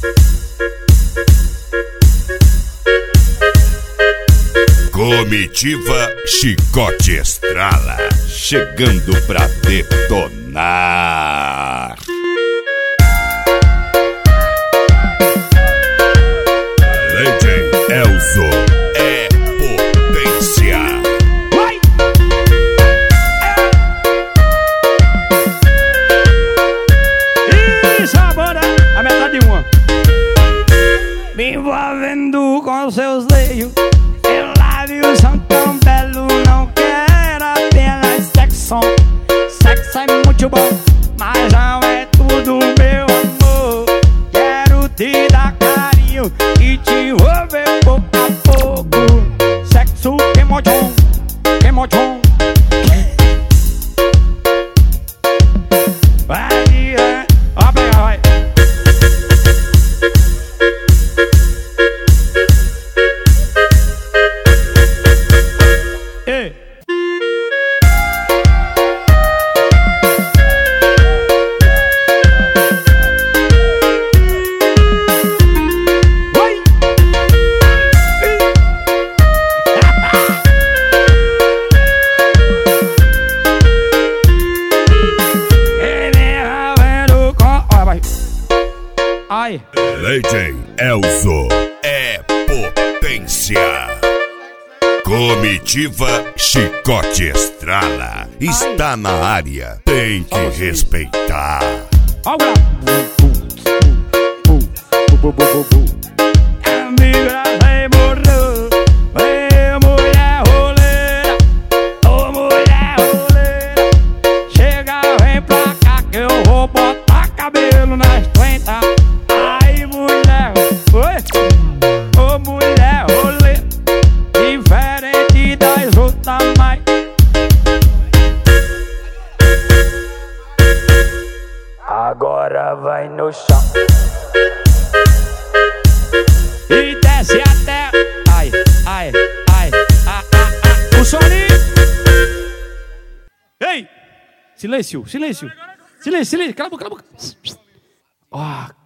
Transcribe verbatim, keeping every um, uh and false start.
Comitiva Chicote Estrala, chegando pra detonar. Legend Elzo é potência. Vai! E sabora a metade de uma. Me envolvendo com seus leios. Lábios são tão belos, não quero apenas sexo. Sexo é muito bom, mas não é tudo, meu amor. Quero te dar carinho e te envolver pouco a pouco. Sexo queimodão, queimodão. Vai, é, ó, pega, vai. Ai. Legend Elzo é potência. Comitiva Chicote Estrala está na área, tem que respeitar. Amiga, vem morrer, vem mulher roleira, ô mulher roleira. Chega, vem pra cá que eu vou botar cabelo nas trinta. Ai, mulher, oi, ô mulher roleira, diferente das outras, mas agora vai no chão e desce até. Ai, ai, ai, ah, ah, ah. O soninho. Ei! Silêncio, silêncio. Silêncio, silêncio. Cala a boca, cala a boca. Ó.